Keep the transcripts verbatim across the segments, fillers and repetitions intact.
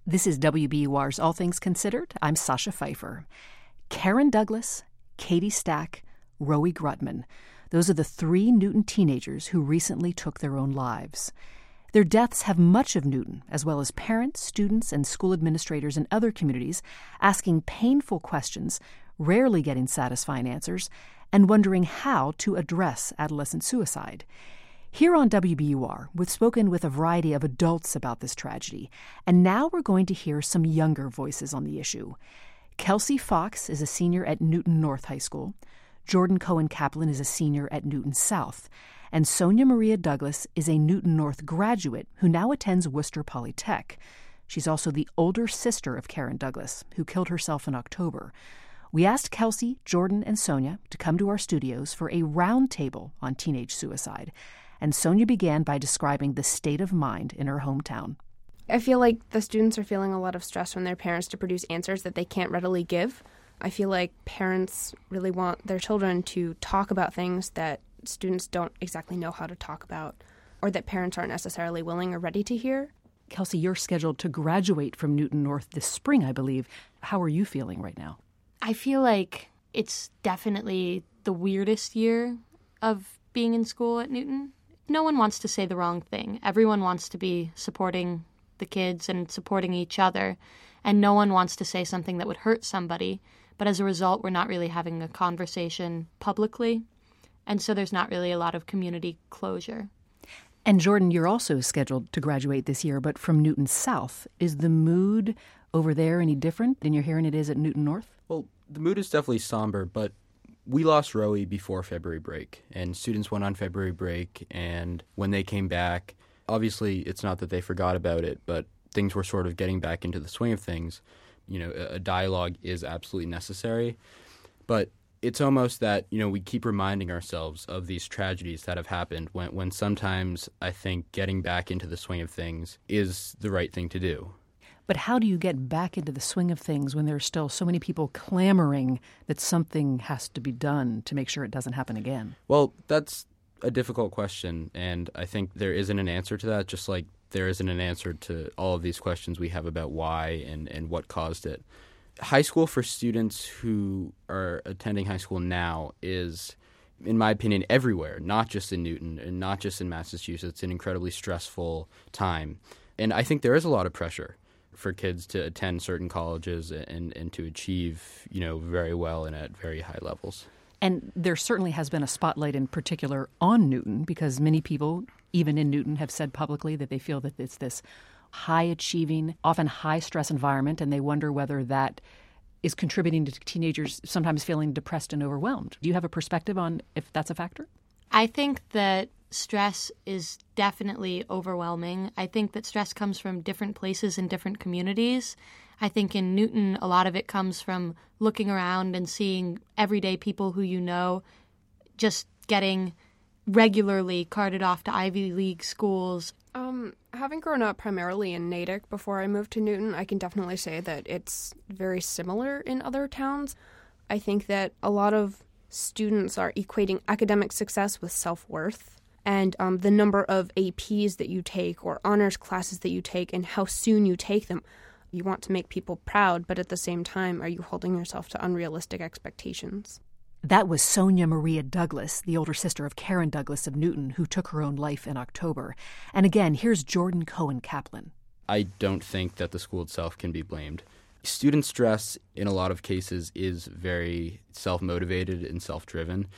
This is W B U R's All Things Considered. I'm Sasha Pfeiffer. Karen Douglas, Katie Stack, Rowie Grutman. Those are the three Newton teenagers who recently took their own lives. Their deaths have much of Newton, as well as parents, students, and school administrators in other communities, asking painful questions, rarely getting satisfying answers, and wondering how to address adolescent suicide. Here on W B U R, we've spoken with a variety of adults about this tragedy, and now we're going to hear some younger voices on the issue. Kelsey Fox is a senior at Newton North High School. Jordan Cohen Kaplan is a senior at Newton South. And Sonia Maria Douglas is a Newton North graduate who now attends Worcester Polytech. She's also the older sister of Karen Douglas, who killed herself in October. We asked Kelsey, Jordan, and Sonia to come to our studios for a roundtable on teenage suicide. And Sonia began by describing the state of mind in her hometown. I feel like the students are feeling a lot of stress from their parents to produce answers that they can't readily give. I feel like parents really want their children to talk about things that students don't exactly know how to talk about, or that parents aren't necessarily willing or ready to hear. Kelsey, you're scheduled to graduate from Newton North this spring, I believe. How are you feeling right now? I feel like it's definitely the weirdest year of being in school at Newton. No one wants to say the wrong thing. Everyone wants to be supporting the kids and supporting each other, and no one wants to say something that would hurt somebody. But as a result, we're not really having a conversation publicly, and so there's not really a lot of community closure. And Jordan, you're also scheduled to graduate this year, but from Newton South. Is the mood over there any different than you're hearing it is at Newton North? Well, the mood is definitely somber, but we lost Rowie before February break, and students went on February break, and when they came back, obviously it's not that they forgot about it, but things were sort of getting back into the swing of things. You know, a dialogue is absolutely necessary, but it's almost that, you know, we keep reminding ourselves of these tragedies that have happened when, when sometimes I think getting back into the swing of things is the right thing to do. But how do you get back into the swing of things when there are still so many people clamoring that something has to be done to make sure it doesn't happen again? Well, that's a difficult question, and I think there isn't an answer to that, just like there isn't an answer to all of these questions we have about why and, and what caused it. High school for students who are attending high school now is, in my opinion, everywhere, not just in Newton and not just in Massachusetts, an incredibly stressful time. And I think there is a lot of pressure for kids to attend certain colleges and, and to achieve, you know, very well and at very high levels. And there certainly has been a spotlight in particular on Newton because many people, even in Newton, have said publicly that they feel that it's this high-achieving, often high-stress environment, and they wonder whether that is contributing to teenagers sometimes feeling depressed and overwhelmed. Do you have a perspective on if that's a factor? I think that stress is definitely overwhelming. I think that stress comes from different places in different communities. I think in Newton, a lot of it comes from looking around and seeing everyday people who you know just getting regularly carted off to Ivy League schools. Um, having grown up primarily in Natick before I moved to Newton, I can definitely say that it's very similar in other towns. I think that a lot of students are equating academic success with self-worth. And um, the number of A Ps that you take or honors classes that you take and how soon you take them. You want to make people proud, but at the same time, are you holding yourself to unrealistic expectations? That was Sonia Maria Douglas, the older sister of Karen Douglas of Newton, who took her own life in October. And again, here's Jordan Cohen Kaplan. I don't think that the school itself can be blamed. Student stress, in a lot of cases, is very self-motivated and self-driven.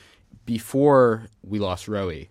Before we lost Rowie,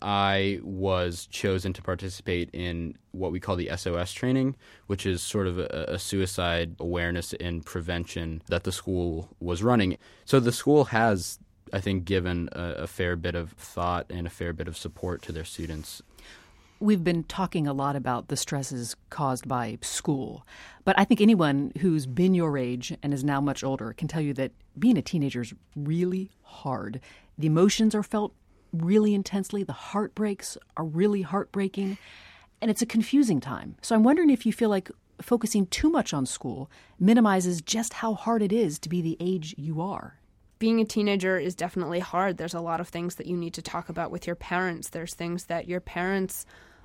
I was chosen to participate in what we call the S O S training, which is sort of a, a suicide awareness and prevention that the school was running. So the school has, I think, given a, a fair bit of thought and a fair bit of support to their students. We've been talking a lot about the stresses caused by school, but I think anyone who's been your age and is now much older can tell you that being a teenager is really hard. The emotions are felt really intensely. The heartbreaks are really heartbreaking, and it's a confusing time. So I'm wondering if you feel like focusing too much on school minimizes just how hard it is to be the age you are. Being a teenager is definitely hard. There's a lot of things that you need to talk about with your parents. There's things that your parents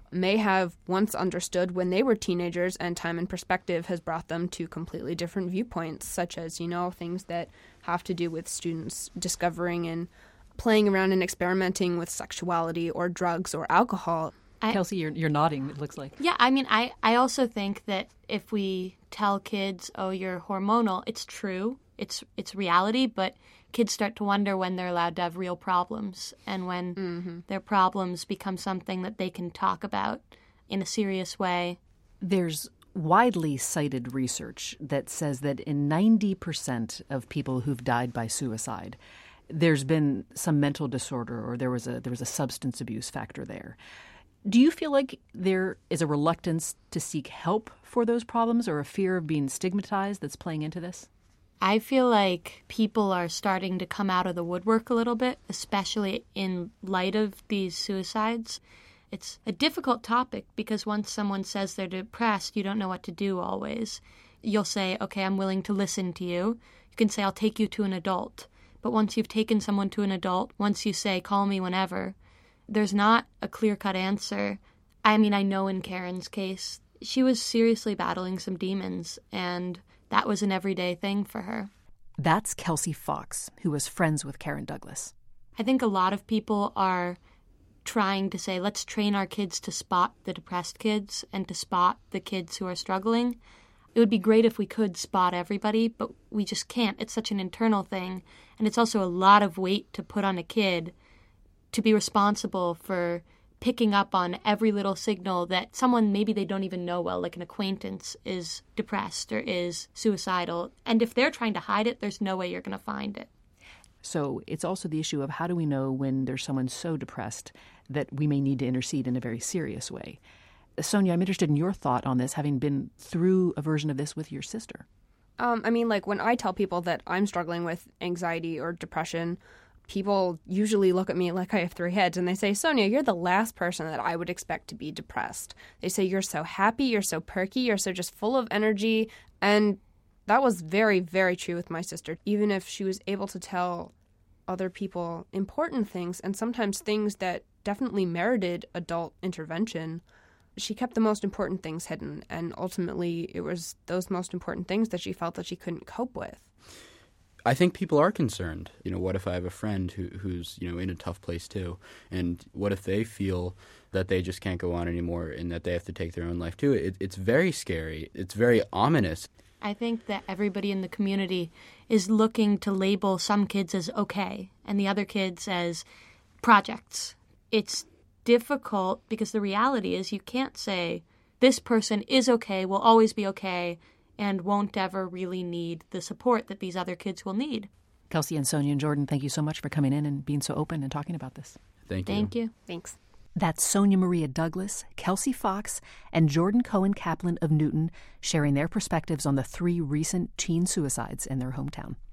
may have once understood when they were teenagers, and time and perspective has brought them to completely different viewpoints, such as, you know, things that have to do with students discovering and playing around and experimenting with sexuality or drugs or alcohol. I, Kelsey, you're, you're nodding, it looks like. Yeah, I mean, I, I also think that if we tell kids, oh, you're hormonal, it's true, it's it's reality, but kids start to wonder when they're allowed to have real problems and when mm-hmm. their problems become something that they can talk about in a serious way. There's widely cited research that says that in ninety percent of people who've died by suicide, there's been some mental disorder or there was a there was a substance abuse factor there. Do you feel like there is a reluctance to seek help for those problems or a fear of being stigmatized that's playing into this? I feel like people are starting to come out of the woodwork a little bit, especially in light of these suicides. It's a difficult topic because once someone says they're depressed, you don't know what to do always. You'll say, okay, I'm willing to listen to you. You can say, I'll take you to an adult. But once you've taken someone to an adult, once you say, call me whenever, there's not a clear-cut answer. I mean, I know in Karen's case, she was seriously battling some demons, and that was an everyday thing for her. That's Kelsey Fox, who was friends with Karen Douglas. I think a lot of people are trying to say, let's train our kids to spot the depressed kids and to spot the kids who are struggling. It would be great if we could spot everybody, but we just can't. It's such an internal thing, and it's also a lot of weight to put on a kid to be responsible for picking up on every little signal that someone maybe they don't even know well, like an acquaintance, is depressed or is suicidal. And if they're trying to hide it, there's no way you're going to find it. So it's also the issue of how do we know when there's someone so depressed that we may need to intercede in a very serious way. Sonia, I'm interested in your thought on this, having been through a version of this with your sister. Um, I mean, like when I tell people that I'm struggling with anxiety or depression, people usually look at me like I have three heads and they say, Sonia, you're the last person that I would expect to be depressed. They say, you're so happy, you're so perky, you're so just full of energy. And that was very, very true with my sister. Even if she was able to tell other people important things and sometimes things that definitely merited adult intervention, she kept the most important things hidden. And ultimately, it was those most important things that she felt that she couldn't cope with. I think people are concerned. You know, what if I have a friend who, who's, you know, in a tough place too? And what if they feel that they just can't go on anymore and that they have to take their own life too? It, it's very scary. It's very ominous. I think that everybody in the community is looking to label some kids as okay and the other kids as projects. It's difficult because the reality is you can't say this person is okay, will always be okay, and won't ever really need the support that these other kids will need. Kelsey and Sonia and Jordan, thank you so much for coming in and being so open and talking about this. Thank you. Thank you. Thanks. That's Sonia Maria Douglas, Kelsey Fox, and Jordan Cohen Kaplan of Newton sharing their perspectives on the three recent teen suicides in their hometown.